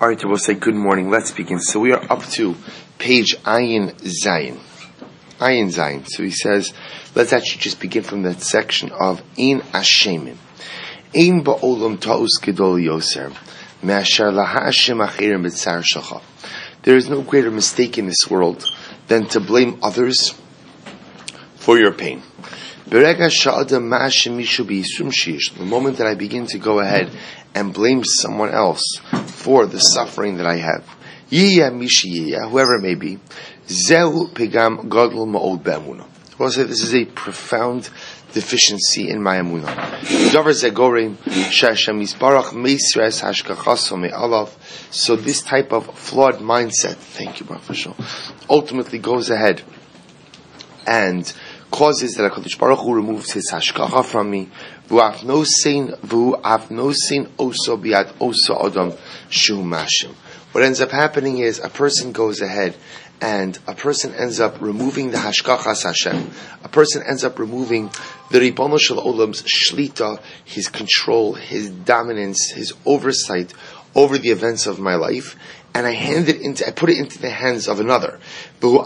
All right, we'll say good morning. Let's begin. So we are up to page Ayin Zayin. Ayin Zayin. So he says, let's actually just begin from that section of Ein Ashemin. Ein ba'olam ta'us gedol yoser, me'asher laha'ashem achirim b'tzar shacha. There is no greater mistake in this world than to blame others for your pain. The moment that I begin to go ahead and blame someone else for the suffering that I have, whoever it may be, we'll say this is a profound deficiency in my emunah. So this type of flawed mindset, thank you, Baruch Hashem, ultimately goes ahead and causes that HaKadosh Baruch Hu removes His hashkacha from me. What ends up happening is a person goes ahead and a person ends up removing the hashkachas Hashem. A person ends up removing the Ribono Shel Olam's shlita, his control, his dominance, his oversight over the events of my life, and I put it into the hands of another. So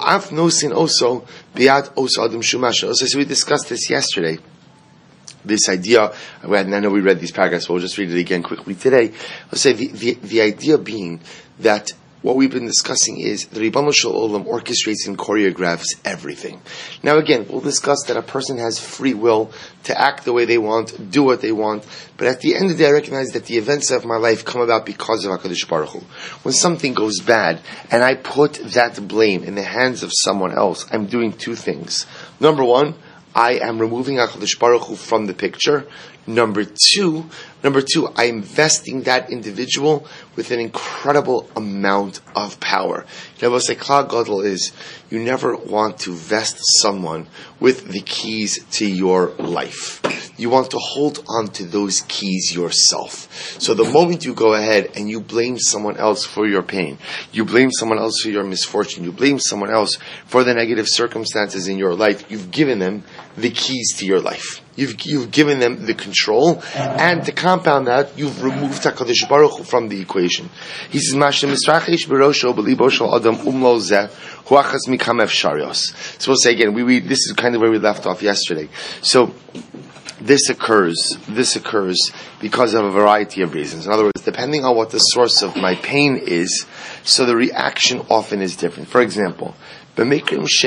we discussed this yesterday. This idea, I know we read these paragraphs, but we'll just read it again quickly today. I'll say the idea being that what we've been discussing is the Ribono Shel Olam orchestrates and choreographs everything. Now again, we'll discuss that a person has free will to act the way they want, do what they want, but at the end of the day I recognize that the events of my life come about because of HaKadosh Baruch Hu. When something goes bad and I put that blame in the hands of someone else, I'm doing two things. Number one, I am removing HaKadosh Baruch Hu from the picture. Number two, I'm investing that individual with an incredible amount of power. You know, what Klal Gadol is, you never want to vest someone with the keys to your life. You want to hold on to those keys yourself. So the moment you go ahead and you blame someone else for your pain, you blame someone else for your misfortune, you blame someone else for the negative circumstances in your life, you've given them the keys to your life. You've given them the control, and to compound that, you've removed HaKadosh Baruch Hu from the equation. He says, so we'll say again, this is kind of where we left off yesterday. So, this occurs because of a variety of reasons. In other words, depending on what the source of my pain is, so the reaction often is different. For example, so in a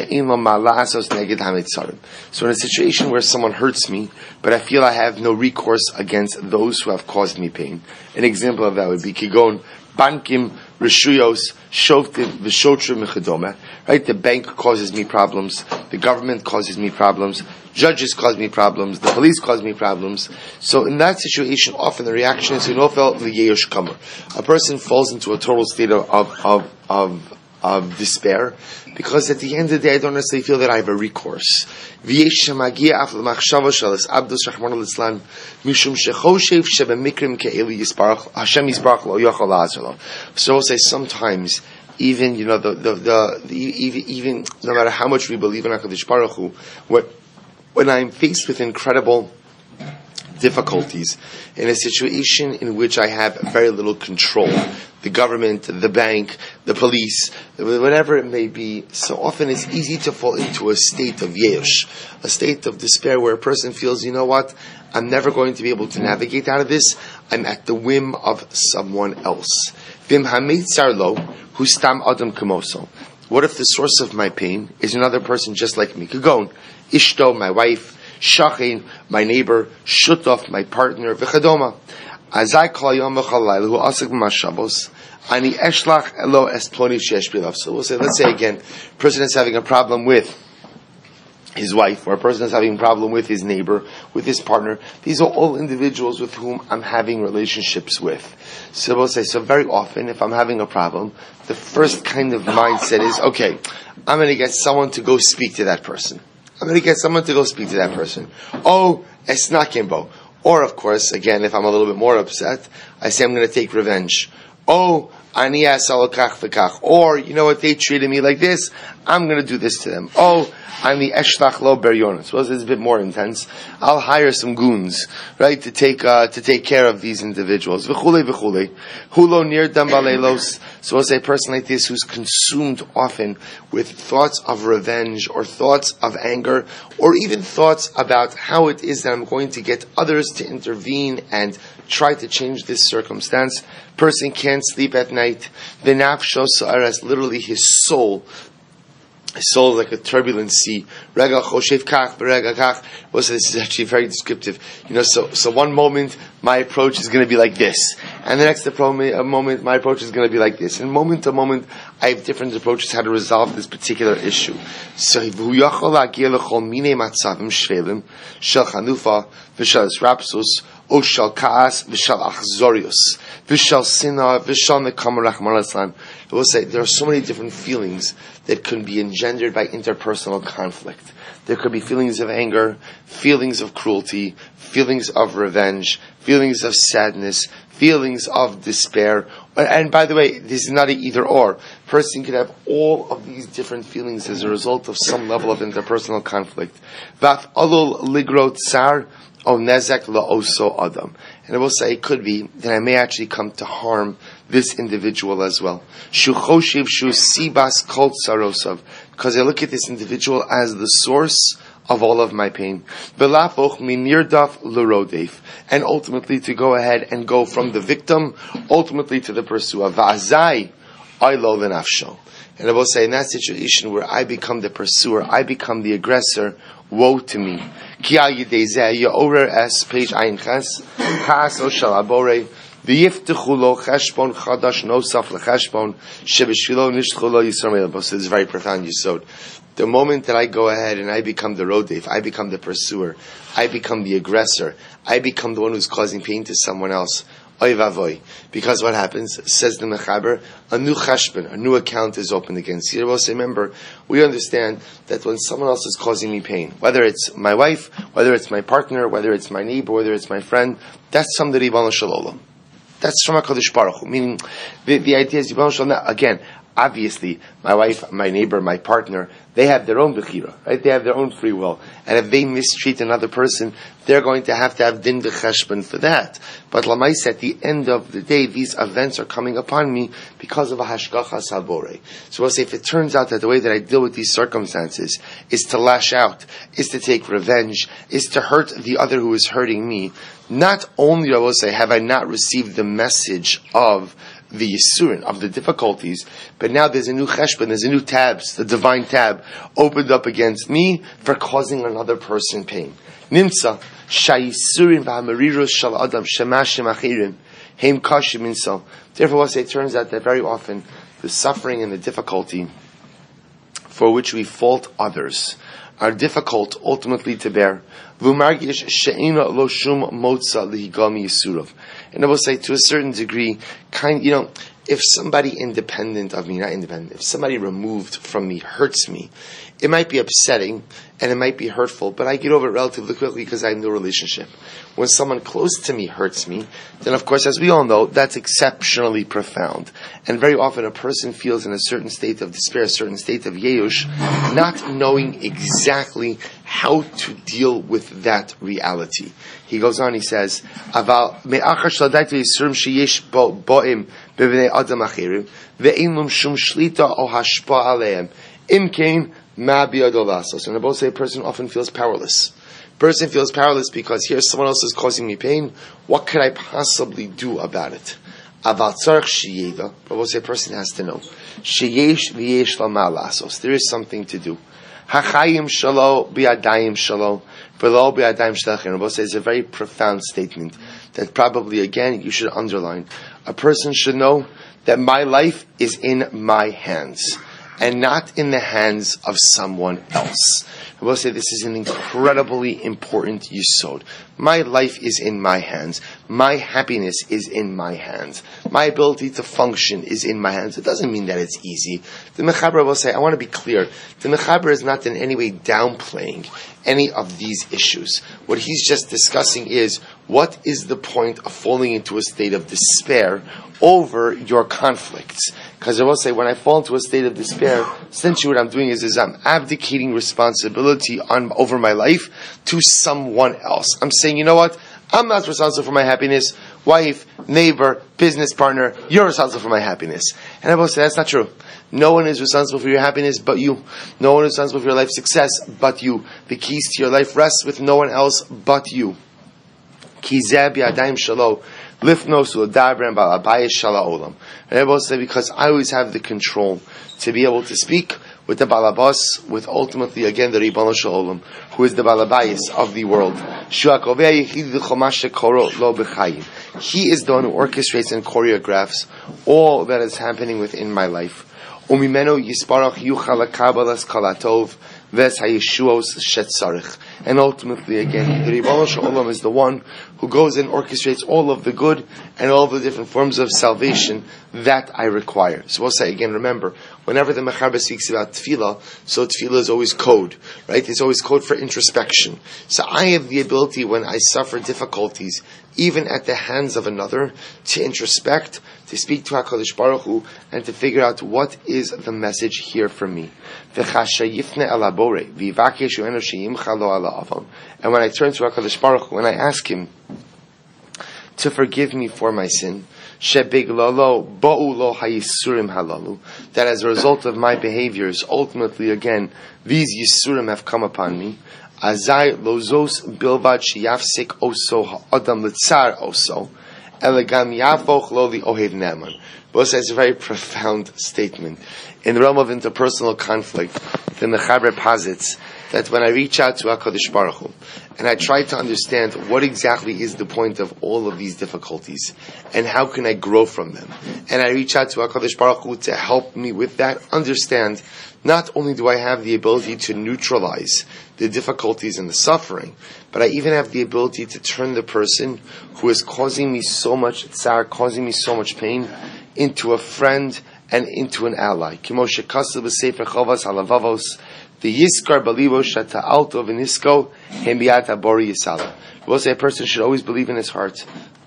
situation where someone hurts me, but I feel I have no recourse against those who have caused me pain, an example of that would be Kigon, Bankim, Rishuyos, Shoftim, Vishotrim, Mechadoma. Right? The bank causes me problems, the government causes me problems, judges cause me problems, the police cause me problems. So in that situation, often the reaction is a person falls into a total state of despair, because at the end of the day I don't necessarily feel that I have a recourse. So I'll say sometimes, even even no matter how much we believe in HaKadosh Baruch Hu, when I'm faced with incredible difficulties in a situation in which I have very little control, the government, the bank, the police, whatever it may be, so often it's easy to fall into a state of yesh, a state of despair where a person feels, you know what, I'm never going to be able to navigate out of this, I'm at the whim of someone else. What if the source of my pain is another person just like me? Kagon, Ishto, my wife, Shachin, my neighbor, Shutov, my partner, V'chadoma. Azai kol yom v'chalayla hu asik b'mashabos, ani eshlach elo es ploni sheyesh bilav. So we'll say, let's say again, a person is having a problem with his wife, or a person is having a problem with his neighbor, with his partner. These are all individuals with whom I'm having relationships with. So we'll say, so very often, if I'm having a problem, the first kind of mindset is, okay, I'm going to get someone to go speak to that person. Oh, esnakimbo. Or, of course, again, if I'm a little bit more upset, I say I'm going to take revenge. Oh, ani asalokach v'kach. Or, you know what, they treated me like this, I'm going to do this to them. Oh, I'm the eshlach lo beryonis. Well, it's a bit more intense. I'll hire some goons, right, to take care of these individuals. V'chulei v'chulei. Hulo nirdam baleilos. So as a person like this who's consumed often with thoughts of revenge or thoughts of anger or even thoughts about how it is that I'm going to get others to intervene and try to change this circumstance, person can't sleep at night. V'nafsho sa'aras, literally his soul is like a turbulent sea. Rega choshev kach, v'rega kach. Well, so this is actually very descriptive. So one moment my approach is going to be like this, and the next moment my approach is going to be like this. And moment to moment, I have different approaches how to resolve this particular issue. So v'hu yachol la'agia l'chol minei matzavim shvelim shel chanufa v'shel rapsus Oshal Kaas, Vishal Achzorius, Vishal Sina, Vishal Nekam Rachman Aslan. I will say there are so many different feelings that can be engendered by interpersonal conflict. There could be feelings of anger, feelings of cruelty, feelings of revenge, feelings of sadness, feelings of despair. And by the way, this is not an either or. Person could have all of these different feelings as a result of some level of interpersonal conflict. Vat alul ligrot sar. Nezek la'oso adam. And I will say it could be that I may actually come to harm this individual as well. Shu choshev shu sibas kol tsarosav. Because I look at this individual as the source of all of my pain. V'lafoch min nirdaf l'rodef. And ultimately to go ahead and go from the victim, ultimately to the pursuer. Va'azai aylo v'nafsho. And I will say in that situation where I become the pursuer, I become the aggressor, woe to me. Ki al yidei zeh ya'orer es page ayin ches chas o shel abore v'yiftechu lo cheshbon chadash nosaf lecheshbon shebeshvilo nishtchu lo yisrael me'elbos. So this is very profound yisod. The moment that I go ahead and I become the rodef, I become the pursuer, I become the aggressor, I become the one who's causing pain to someone else. Oy vavoy. Because what happens, says the Mechaber, a new cheshbon, a new account is opened against you. Remember, we understand that when someone else is causing me pain, whether it's my wife, whether it's my partner, whether it's my neighbor, whether it's my friend, that's from the Ribono Shel Olam. That's from HaKadosh Baruch Hu. Meaning, the idea is, Ribono Shel Olam, again, obviously, my wife, my neighbor, my partner, they have their own bechira, right? They have their own free will. And if they mistreat another person, they're going to have din v'cheshbon for that. But Lamais, at the end of the day, these events are coming upon me because of a hashgacha sabore. So we'll say, if it turns out that the way that I deal with these circumstances is to lash out, is to take revenge, is to hurt the other who is hurting me, not only, I will say, have I not received the message of the Yisurin, of the difficulties, but now there's a new cheshbon, there's a new tabs, the divine tab, opened up against me for causing another person pain. Nimsa, shayisurin v'hamarirus shal adam shemashim achirim, heim kashim insal. Therefore, what it turns out that very often, the suffering and the difficulty for which we fault others are difficult ultimately to bear. And I will say, to a certain degree, if somebody if somebody removed from me hurts me, it might be upsetting and it might be hurtful, but I get over it relatively quickly because I have no relationship. When someone close to me hurts me, then of course, as we all know, that's exceptionally profound. And very often a person feels in a certain state of despair, a certain state of yeush, not knowing exactly how to deal with that reality. He goes on, he says, Aval me'achar shladait v'yisurim sheyesh bo'im b'vnei adam achirim ve'in lum shum shlita o hashpa aleim imkein ma biyado lasos. And I both say a person often feels powerless. Person feels powerless because here someone else is causing me pain. What could I possibly do about it? Aval tzarech sheyeva. I both say a person has to know sheyesh v'yesh lama lasos. There is something to do. Hachayim shalo bi'adayim shalo v'lo bi'adayim shlachin. I both say it's a very profound statement that probably again you should underline. A person should know that my life is in my hands and not in the hands of someone else. I will say this is an incredibly important yisod. My life is in my hands. My happiness is in my hands. My ability to function is in my hands. It doesn't mean that it's easy. The Mechaber will say, I want to be clear, the Mechaber is not in any way downplaying any of these issues. What he's just discussing is, what is the point of falling into a state of despair over your conflicts? Because I will say, when I fall into a state of despair, essentially what I'm doing is I'm abdicating responsibility over my life to someone else. I'm saying, you know what? I'm not responsible for my happiness. Wife, neighbor, business partner, you're responsible for my happiness. And I will say, that's not true. No one is responsible for your happiness but you. No one is responsible for your life success but you. The keys to your life rest with no one else but you. Ki zeh biyadayim shelo lifnos u'daber ba'abayis shel ha'olam. And I will say, because I always have the control to be able to speak with the balabas, with ultimately again the Ribono Shel Olam, who is the balabayis of the world. He is the one who orchestrates and choreographs all that is happening within my life. Umimeno yisparach yuchal hakabalas kalatov ves hayeshuos shetzarich. And ultimately, again, the Ribono Shel Olam is the one who goes and orchestrates all of the good and all of the different forms of salvation that I require. So we'll say again, remember, whenever the Mechaber speaks about tefillah, so tefillah is always code, right? It's always code for introspection. So I have the ability, when I suffer difficulties, even at the hands of another, to introspect, to speak to HaKadosh Baruch Hu, and to figure out what is the message here for me. And when I turn to HaKadosh Baruch Hu and I ask Him to forgive me for my sin, that as a result of my behaviors, ultimately again, these Yisurim have come upon me. Azai lozos bilvad sheyafsik oso ha'adam litzar oso elegam yavoch lo li ohev ne'eman. But it's a very profound statement. In the realm of interpersonal conflict, the Mechaber posits that when I reach out to HaKadosh Baruch Hu, and I try to understand what exactly is the point of all of these difficulties, and how can I grow from them, and I reach out to HaKadosh Baruch Hu to help me with that, understand, not only do I have the ability to neutralize the difficulties and the suffering, but I even have the ability to turn the person who is causing me so much tsar, causing me so much pain, into a friend and into an ally. Kimo shekasel b'sefer Chovas halavavos, the Yiskar Balivo Shata Alto Vinisko Hembiata Bori Yisala. We'll say a person should always believe in his heart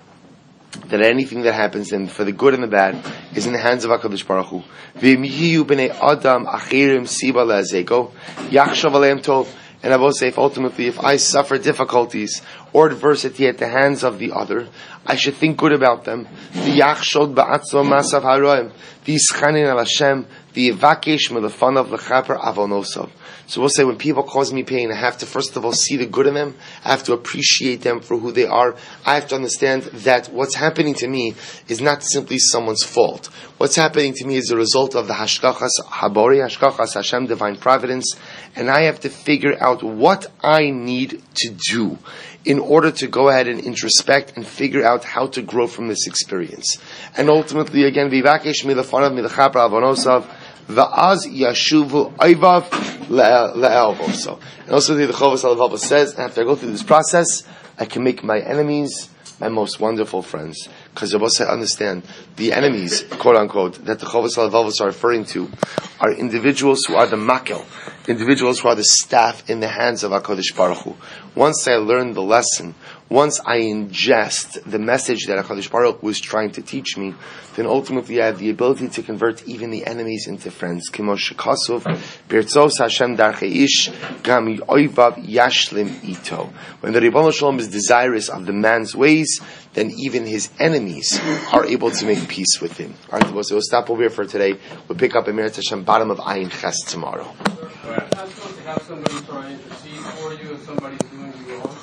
that anything that happens to him, for the good and the bad, is in the hands of HaKadosh Baruch Hu. V'imiyu b'nei Adam achirim siba le'azego yachshav aleim tov. And I will say, if I suffer difficulties or adversity at the hands of the other, I should think good about them. V'yachshod ba'atzlo masav haroim v'yischanin al Hashem v'yivakesh melefanav lechaper avonosav. So we'll say, when people cause me pain, I have to first of all see the good in them. I have to appreciate them for who they are. I have to understand that what's happening to me is not simply someone's fault. What's happening to me is a result of the Hashgachas Habori, Hashgachas Hashem, divine providence, and I have to figure out what I need to do in order to go ahead and introspect and figure out how to grow from this experience. And ultimately, again, Vivakesh milafanav milachapra avonosav va'az yashuvu oivav le'elvoso. And also the Chovas HaLevavos says, after I go through this process, I can make my enemies my most wonderful friends. Because I understand, the enemies, quote unquote, that the Chovas HaLevavos are referring to are individuals who are the makel, individuals who are the staff in the hands of HaKadosh Baruch Hu. Once I learn the lesson, once I ingest the message that HaKadosh Baruch Hu was trying to teach me, then ultimately I have the ability to convert even the enemies into friends. Kimo shekasov, birtzos Hashem darchei ish, gam oivav yashlim ito. When the Ribono Shel Olam is desirous of the man's ways, then even his enemies are able to make peace with him. Alright, so we'll stop over here for today. We'll pick up Emirat Hashem, bottom of Ayin Ches tomorrow. You're not supposed to have somebody try and intercede for you if somebody's doing you wrong.